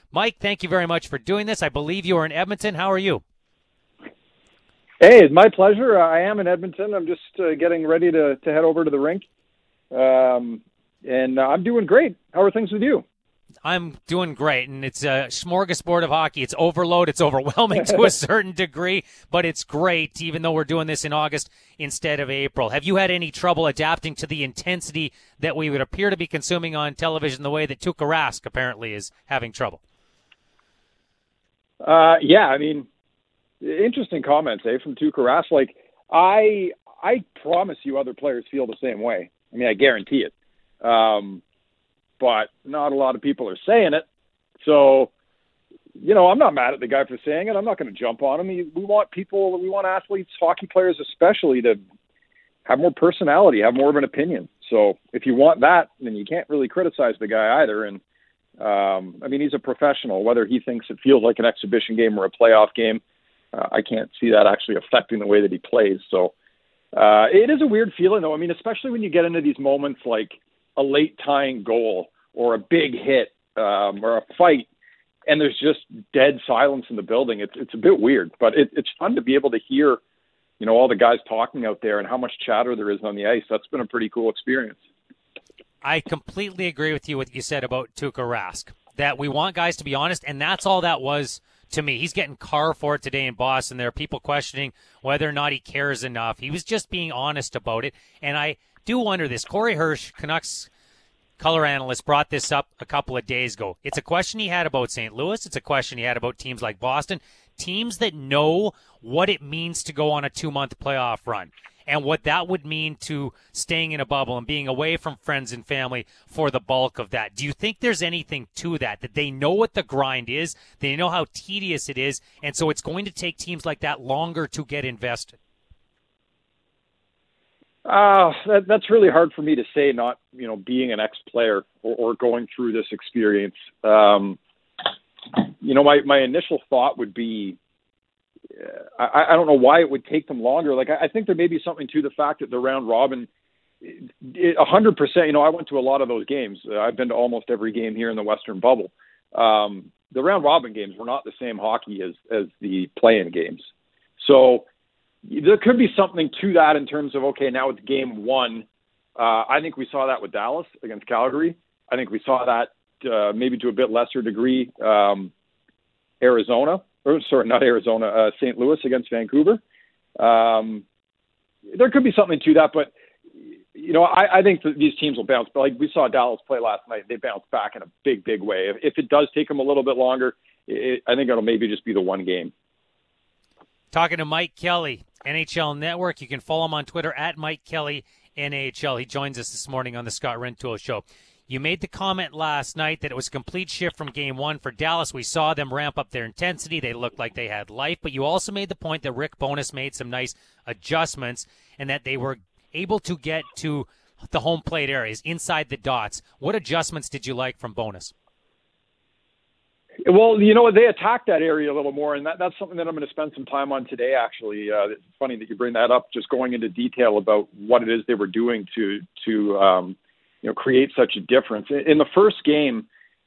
Mike, thank you very much for doing this. I believe you are in Edmonton. How are you? Hey, it's my pleasure. I am in Edmonton. I'm just getting ready to head over to the rink. And I'm doing great. How are things with you? I'm doing great, and it's a smorgasbord of hockey. It's overload. It's overwhelming to a certain degree, but it's great, even though we're doing this in August instead of April. Have you had any trouble adapting to the intensity that we would appear to be consuming on television the way that Tuukka Rask apparently is having trouble? Yeah, I mean, interesting comments, from Tuukka Rask. Like, I promise you other players feel the same way. I mean, I guarantee it. But not a lot of people are saying it. So, I'm not mad at the guy for saying it. I'm not going to jump on him. We want athletes, hockey players especially, to have more personality, have more of an opinion. So if you want that, then you can't really criticize the guy either. And, I mean, he's a professional. Whether he thinks it feels like an exhibition game or a playoff game, I can't see that actually affecting the way that he plays. So it is a weird feeling, though. I mean, especially when you get into these moments like a late tying goal or a big hit or a fight, and there's just dead silence in the building. It's a bit weird, but it's fun to be able to hear, all the guys talking out there and how much chatter there is on the ice. That's been a pretty cool experience. I completely agree with you what you said about Tuukka Rask, that we want guys to be honest, and that's all that was to me. He's getting carved for it today in Boston. There are people questioning whether or not he cares enough. He was just being honest about it, and I do wonder this. Corey Hirsch, Canucks color analyst, brought this up a couple of days ago. It's a question he had about St. Louis. It's a question he had about teams like Boston, teams that know what it means to go on a 2-month playoff run and what that would mean to staying in a bubble and being away from friends and family for the bulk of that. Do you think there's anything to that they know what the grind is, they know how tedious it is, and so it's going to take teams like that longer to get invested? That's really hard for me to say, not, being an ex-player or going through this experience. My initial thought would be, I don't know why it would take them longer. Like, I think there may be something to the fact that the round robin, 100%, I went to a lot of those games. I've been to almost every game here in the Western bubble. The round robin games were not the same hockey as the play-in games. So there could be something to that in terms of, okay, now it's game one. I think we saw that with Dallas against Calgary. I think we saw that maybe to a bit lesser degree, St. Louis against Vancouver. There could be something to that, but, I think that these teams will bounce. But like we saw Dallas play last night, they bounced back in a big, big way. If it does take them a little bit longer, I think it'll maybe just be the one game. Talking to Mike Kelly, NHL Network. You can follow him on Twitter at Mike Kelly NHL. He joins us this morning on the Scott Rintoul Show. You made the comment last night that it was a complete shift from game one for Dallas. We saw them ramp up their intensity. They looked like they had life. But you also made the point that Rick Bowness made some nice adjustments and that they were able to get to the home plate areas, inside the dots. What adjustments did you like from Bowness? Well, they attacked that area a little more, and that's something that I'm going to spend some time on today, actually. It's funny that you bring that up, just going into detail about what it is they were doing to create such a difference. In the first game,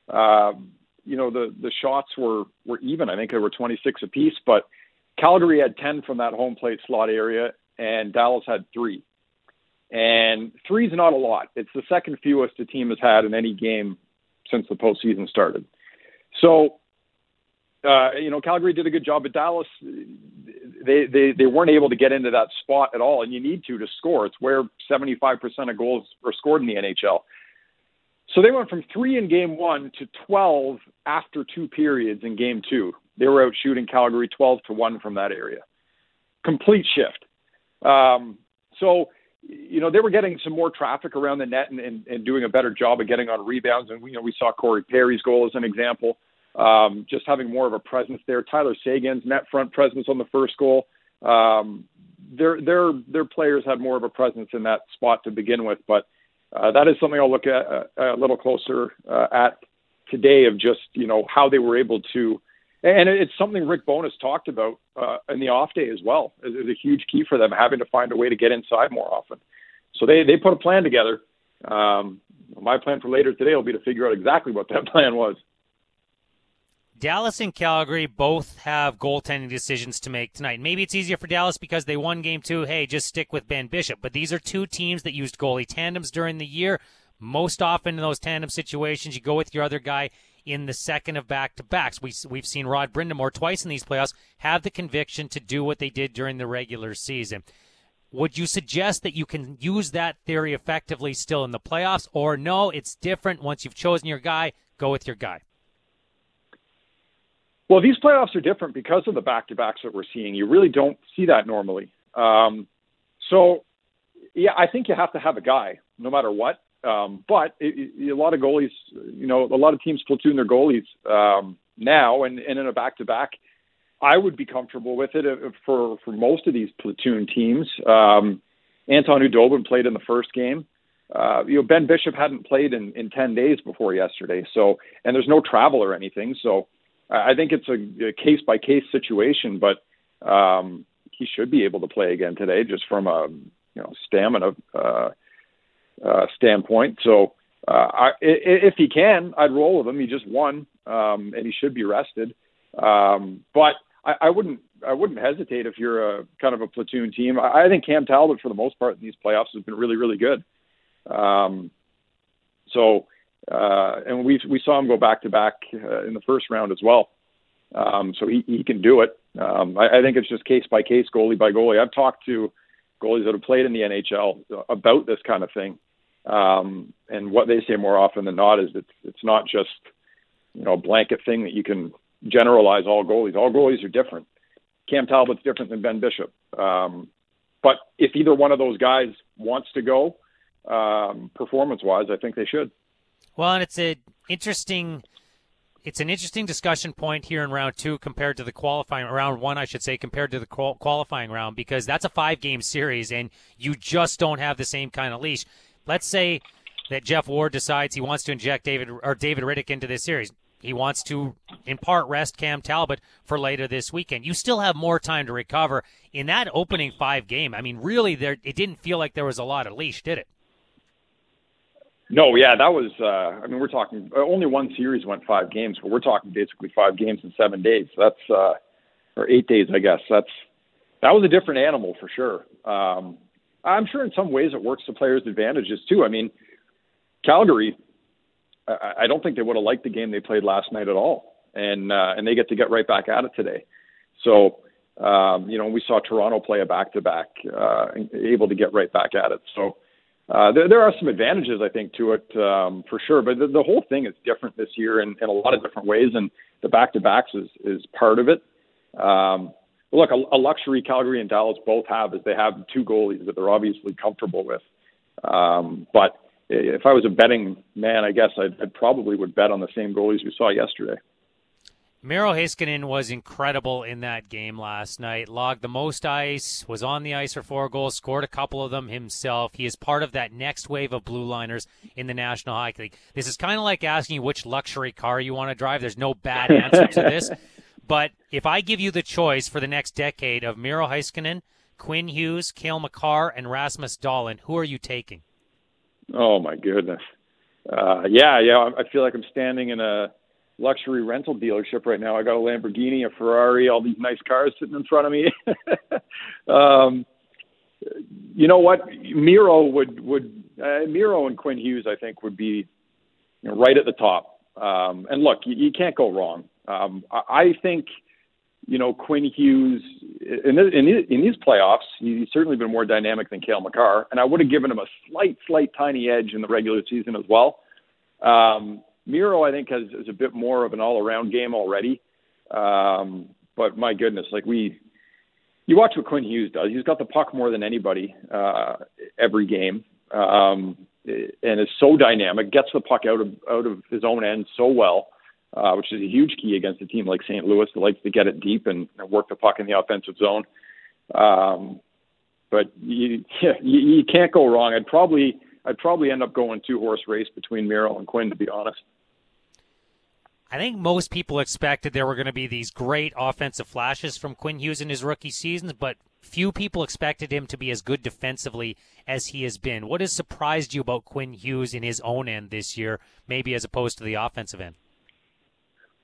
the shots were even. I think they were 26 apiece, but Calgary had 10 from that home plate slot area, and Dallas had 3. And 3 is not a lot. It's the second fewest a team has had in any game since the postseason started. So, Calgary did a good job, but Dallas, they weren't able to get into that spot at all, and you need to score. It's where 75% of goals are scored in the NHL. So they went from 3 in game one to 12 after 2 periods in game 2. They were out shooting Calgary 12-1 from that area. Complete shift. They were getting some more traffic around the net and doing a better job of getting on rebounds. And, we saw Corey Perry's goal as an example, just having more of a presence there. Tyler Seguin's net front presence on the first goal. Their players had more of a presence in that spot to begin with. But that is something I'll look at a little closer at today, of just, how they were able to. And it's something Rick Bowness talked about in the off day as well. It's a huge key for them, having to find a way to get inside more often. So they put a plan together. My plan for later today will be to figure out exactly what that plan was. Dallas and Calgary both have goaltending decisions to make tonight. Maybe it's easier for Dallas because they won game 2. Hey, just stick with Ben Bishop. But these are two teams that used goalie tandems during the year. Most often in those tandem situations, you go with your other guy in the second of back-to-backs. We've seen Rod Brindamore twice in these playoffs have the conviction to do what they did during the regular season. Would you suggest that you can use that theory effectively still in the playoffs? Or no, it's different. Once you've chosen your guy, go with your guy. Well, these playoffs are different because of the back-to-backs that we're seeing. You really don't see that normally. So, yeah, I think you have to have a guy no matter what. But a lot of goalies, a lot of teams platoon their goalies now, and in a back-to-back, I would be comfortable with it for most of these platoon teams. Anton Khudobin played in the first game. Ben Bishop hadn't played in 10 days before yesterday, and there's no travel or anything, so I think it's a case-by-case situation, but he should be able to play again today just from a stamina standpoint. So if he can, I'd roll with him. He just won, and he should be rested. But I wouldn't hesitate if you're a kind of a platoon team. I think Cam Talbot, for the most part in these playoffs, has been really, really good. And we saw him go back-to-back in the first round as well. So he can do it. I think it's just case-by-case, goalie-by-goalie. I've talked to goalies that have played in the NHL about this kind of thing. And what they say more often than not is it's not just, a blanket thing that you can generalize all goalies. All goalies are different. Cam Talbot's different than Ben Bishop. But if either one of those guys wants to go, performance-wise, I think they should. Well, and it's an interesting discussion point here in round 2 compared to the round 1, I should say, compared to the qualifying round, because that's a 5-game series and you just don't have the same kind of leash. Let's say that Jeff Ward decides he wants to inject David Rittich into this series. He wants to, in part, rest Cam Talbot for later this weekend. You still have more time to recover. In that opening 5 game, I mean, really, it didn't feel like there was a lot of leash, did it? No, yeah, that was, we're talking, only one series went 5 games, but we're talking basically 5 games in 7 days. That's, or 8 days, I guess. That was a different animal for sure. I'm sure in some ways it works to players' advantages too. I mean, Calgary, I don't think they would have liked the game they played last night at all. And they get to get right back at it today. So, we saw Toronto play a back-to-back, able to get right back at it. So, there are some advantages, I think, to it for sure. But the whole thing is different this year in a lot of different ways, and the back-to-backs is part of it. Look, a luxury Calgary and Dallas both have is they have 2 goalies that they're obviously comfortable with. But if I was a betting man, I guess I'd probably would bet on the same goalies we saw yesterday. Miro Heiskanen was incredible in that game last night. Logged the most ice, was on the ice for 4 goals, scored a couple of them himself. He is part of that next wave of blue liners in the National Hockey League. This is kind of like asking you which luxury car you want to drive. There's no bad answer to this. But if I give you the choice for the next decade of Miro Heiskanen, Quinn Hughes, Cale Makar, and Rasmus Dahlin, who are you taking? Oh, my goodness. Yeah. I feel like I'm standing in a luxury rental dealership right now. I got a Lamborghini, a Ferrari, all these nice cars sitting in front of me. You know what? Miro Miro and Quinn Hughes, I think, would be right at the top. And look, you can't go wrong. I think, Quinn Hughes in these playoffs, he's certainly been more dynamic than Cale Makar, and I would have given him a slight tiny edge in the regular season as well. Miro, I think, has a bit more of an all-around game already. But my goodness, you watch what Quinn Hughes does. He's got the puck more than anybody every game, and is so dynamic. Gets the puck out of his own end so well, which is a huge key against a team like St. Louis that likes to get it deep and work the puck in the offensive zone. But you can't go wrong. I'd probably end up going 2-horse race between Miro and Quinn, to be honest. I think most people expected there were going to be these great offensive flashes from Quinn Hughes in his rookie seasons, but few people expected him to be as good defensively as he has been. What has surprised you about Quinn Hughes in his own end this year, maybe as opposed to the offensive end?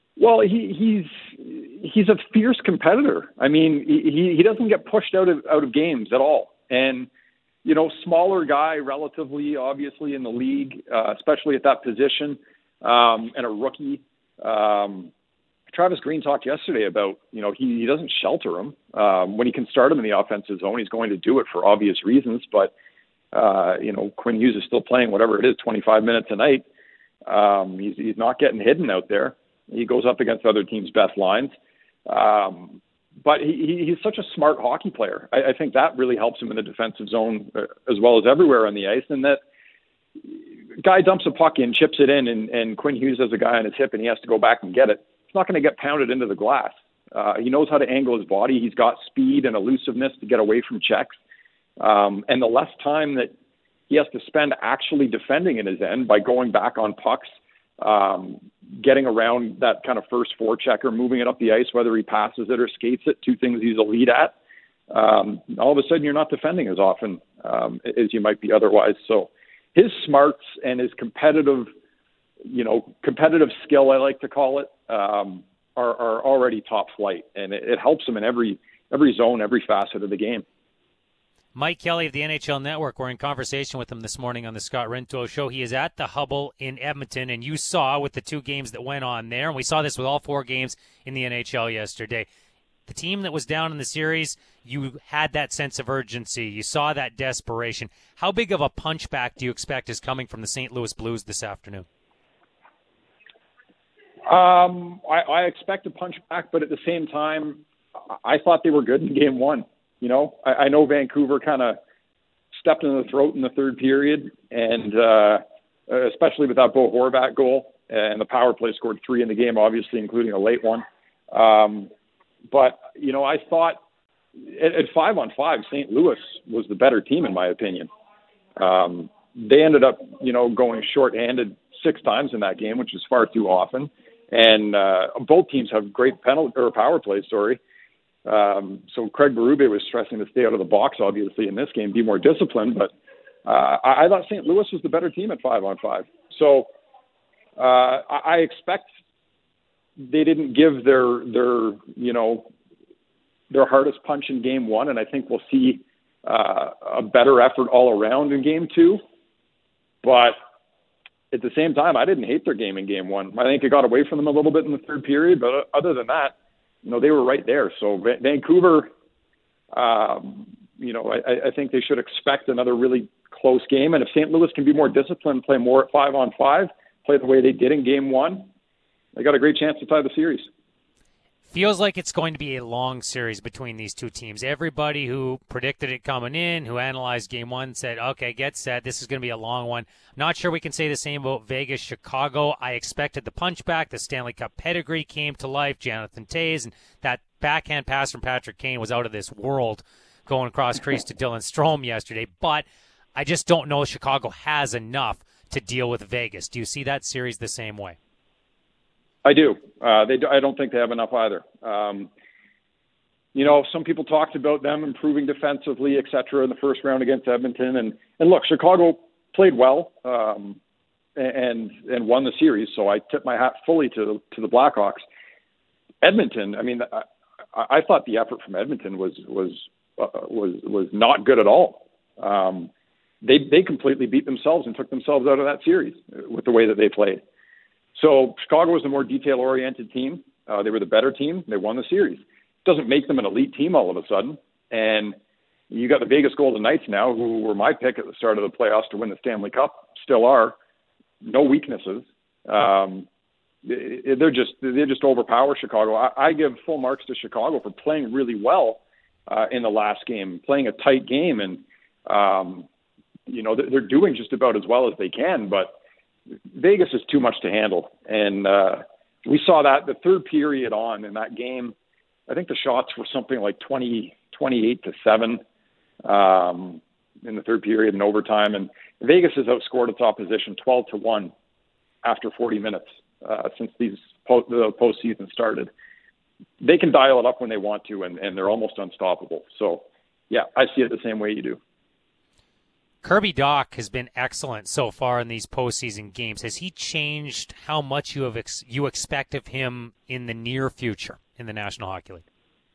Well, he's a fierce competitor. I mean, he doesn't get pushed out of games at all. And smaller guy, relatively, obviously in the league, especially at that position, and a rookie. Travis Green talked yesterday about he doesn't shelter him when he can start him in the offensive zone. He's going to do it for obvious reasons, but Quinn Hughes is still playing whatever it is, 25 minutes a night. He's not getting hidden out there. He goes up against other teams' best lines. But he's such a smart hockey player. I think that really helps him in the defensive zone as well as everywhere on the ice. And that guy dumps a puck in, chips it in, and Quinn Hughes has a guy on his hip and he has to go back and get it. It's not going to get pounded into the glass. He knows how to angle his body. He's got speed and elusiveness to get away from checks. And the less time that he has to spend actually defending in his end by going back on pucks, getting around that kind of first forechecker, moving it up the ice, whether he passes it or skates it, two things he's elite at. All of a sudden, you're not defending as often as you might be otherwise. So his smarts and his competitive skill, I like to call it, are already top flight, and it helps him in every zone, every facet of the game. Mike Kelly of the NHL Network. We're in conversation with him this morning on the Scott Rintoul Show. He is at the Hubble in Edmonton, and you saw with the two games that went on there, and we saw this with all four games in the NHL yesterday. The team that was down in the series, you had that sense of urgency. You saw that desperation. How big of a punchback do you expect is coming from the St. Louis Blues this afternoon? I expect a punchback, but at the same time, I thought they were good in game one. I know Vancouver kind of stepped in the throat in the third period, and especially with that Bo Horvat goal, and the power play scored 3 in the game, obviously, including a late one. But I thought at 5-on-5, St. Louis was the better team, in my opinion. They ended up, going shorthanded 6 times in that game, which is far too often. And both teams have great power play, so Craig Berube was stressing to stay out of the box, obviously, in this game, be more disciplined. But I thought St. Louis was the better team at 5-on-5. So I expect they didn't give their hardest punch in game one, and I think we'll see a better effort all around in game two. But at the same time, I didn't hate their game in game one. I think it got away from them a little bit in the third period, but other than that, they were right there. So Vancouver, I think they should expect another really close game. And if St. Louis can be more disciplined, play more at 5-on-5, play the way they did in game one, they got a great chance to tie the series. Feels like it's going to be a long series between these two teams. Everybody who predicted it coming in, who analyzed game one, said, okay, get set. This is going to be a long one. Not sure we can say the same about Vegas, Chicago. I expected the punchback. The Stanley Cup pedigree came to life. Jonathan Toews, and that backhand pass from Patrick Kane was out of this world going across crease to Dylan Strome yesterday. But I just don't know if Chicago has enough to deal with Vegas. Do you see that series the same way? I do. I don't think they have enough either. Some people talked about them improving defensively, et cetera, in the first round against Edmonton. And look, Chicago played well and won the series, so I tip my hat fully to the Blackhawks. Edmonton, I mean, I thought the effort from Edmonton was not good at all. They completely beat themselves and took themselves out of that series with the way that they played. So Chicago was the more detail-oriented team. They were the better team. They won the series. Doesn't make them an elite team all of a sudden. And you got the Vegas Golden Knights now, who were my pick at the start of the playoffs to win the Stanley Cup, still are. No weaknesses. They just overpower Chicago. I give full marks to Chicago for playing really well in the last game, playing a tight game, and they're doing just about as well as they can. But Vegas is too much to handle, and we saw that the third period on in that game. I think the shots were something like 28-7 in the third period in overtime, and Vegas has outscored its opposition 12-1 after 40 minutes since the postseason started. They can dial it up when they want to, and they're almost unstoppable. So, yeah, I see it the same way you do. Kirby Dach has been excellent so far in these postseason games. Has he changed how much you expect of him in the near future in the National Hockey League?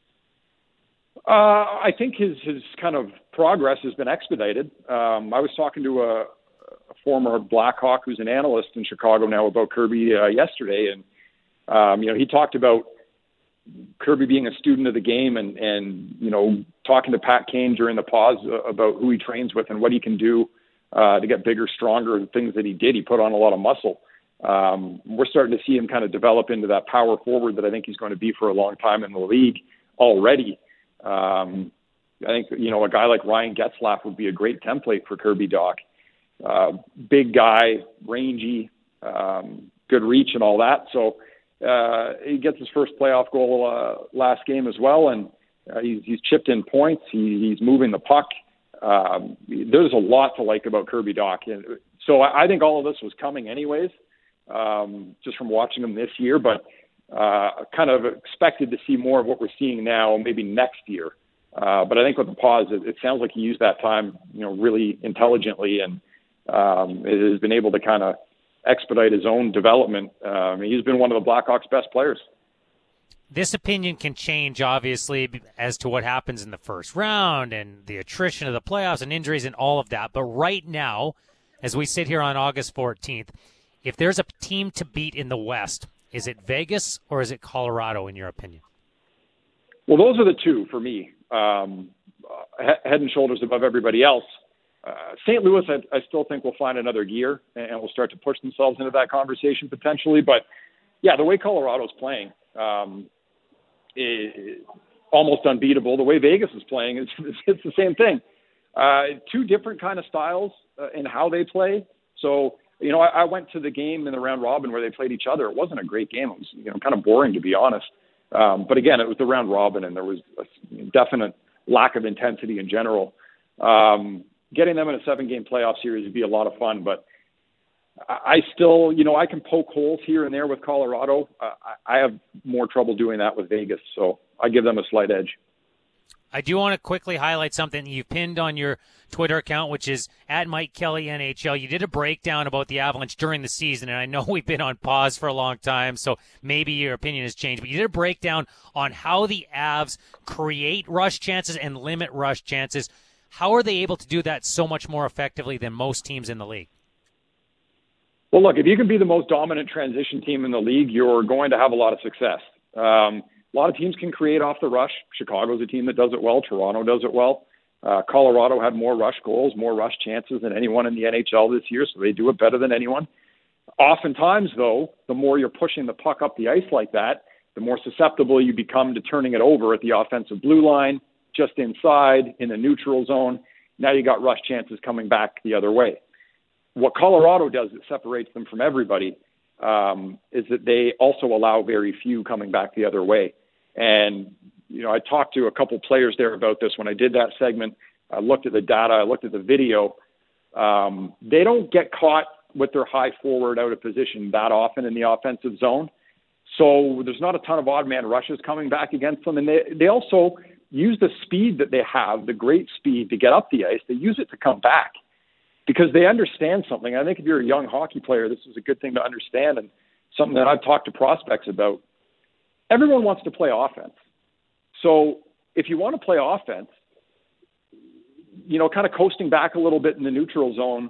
I think his kind of progress has been expedited. I was talking to a former Blackhawk who's an analyst in Chicago now about Kirby yesterday, and he talked about Kirby being a student of the game and talking to Pat Kane during the pause about who he trains with and what he can do to get bigger, stronger, and things that he did. He put on a lot of muscle. We're starting to see him kind of develop into that power forward that I think he's going to be for a long time in the league already. I think, a guy like Ryan Getzlaf would be a great template for Kirby Dach. Big guy, rangy, good reach and all that. So he gets his first playoff goal last game as well, and he's chipped in points. He's moving the puck. There's a lot to like about Kirby Dach. So I think all of this was coming anyways, just from watching him this year, but kind of expected to see more of what we're seeing now, maybe next year. But I think with the pause, it sounds like he used that time, really intelligently, and has been able to kind of expedite his own development. He's been one of the Blackhawks' best players. This opinion can change, obviously, as to what happens in the first round and the attrition of the playoffs and injuries and all of that. But right now, as we sit here on August 14th, if there's a team to beat in the West, is it Vegas or is it Colorado, in your opinion? Well, those are the two for me, head and shoulders above everybody else. St. Louis, I still think will find another gear and will start to push themselves into that conversation potentially. But, yeah, the way Colorado's playing is almost unbeatable. The way Vegas is playing, it's the same thing. Two different kind of styles in how they play. So, I went to the game in the round robin where they played each other. It wasn't a great game. It was, kind of boring, to be honest. But, again, it was the round robin, and there was a definite lack of intensity in general. Getting them in a 7-game playoff series would be a lot of fun, but I still, I can poke holes here and there with Colorado. I have more trouble doing that with Vegas, so I give them a slight edge. I do want to quickly highlight something you pinned on your Twitter account, which is at Mike Kelly NHL. You did a breakdown about the Avalanche during the season, and I know we've been on pause for a long time, so maybe your opinion has changed. But you did a breakdown on how the Avs create rush chances and limit rush chances. How are they able to do that so much more effectively than most teams in the league? Well, look, if you can be the most dominant transition team in the league, you're going to have a lot of success. A lot of teams can create off the rush. Chicago's a team that does it well. Toronto does it well. Colorado had more rush goals, more rush chances than anyone in the NHL this year, so they do it better than anyone. Oftentimes, though, the more you're pushing the puck up the ice like that, the more susceptible you become to turning it over at the offensive blue line, just inside, in the neutral zone. Now you got rush chances coming back the other way. What Colorado does that separates them from everybody is that they also allow very few coming back the other way. And, I talked to a couple players there about this when I did that segment. I looked at the data. I looked at the video. They don't get caught with their high forward out of position that often in the offensive zone. So there's not a ton of odd man rushes coming back against them. And they also use the speed that they have, the great speed to get up the ice. They use it to come back because they understand something. I think if you're a young hockey player, this is a good thing to understand, and something that I've talked to prospects about. Everyone wants to play offense. So if you want to play offense, kind of coasting back a little bit in the neutral zone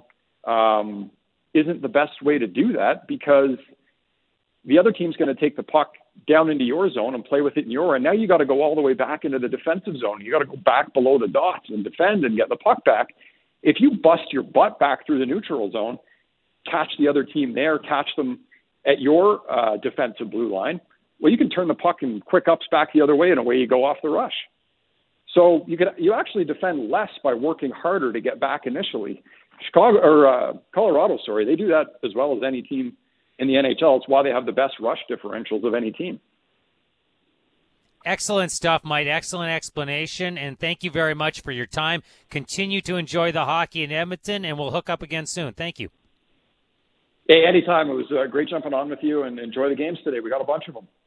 isn't the best way to do that, because the other team's going to take the puck down into your zone and play with it in your end. Now you got to go all the way back into the defensive zone. You got to go back below the dots and defend and get the puck back. If you bust your butt back through the neutral zone, catch the other team there, catch them at your defensive blue line, well, you can turn the puck in quick ups back the other way, and away you go off the rush. So you actually defend less by working harder to get back initially. Colorado, they do that as well as any team in the NHL. It's why they have the best rush differentials of any team. Excellent stuff, Mike. Excellent explanation, and thank you very much for your time. Continue to enjoy the hockey in Edmonton, and we'll hook up again soon. Thank you. Hey, anytime. It was great jumping on with you, and enjoy the games today. We got a bunch of them.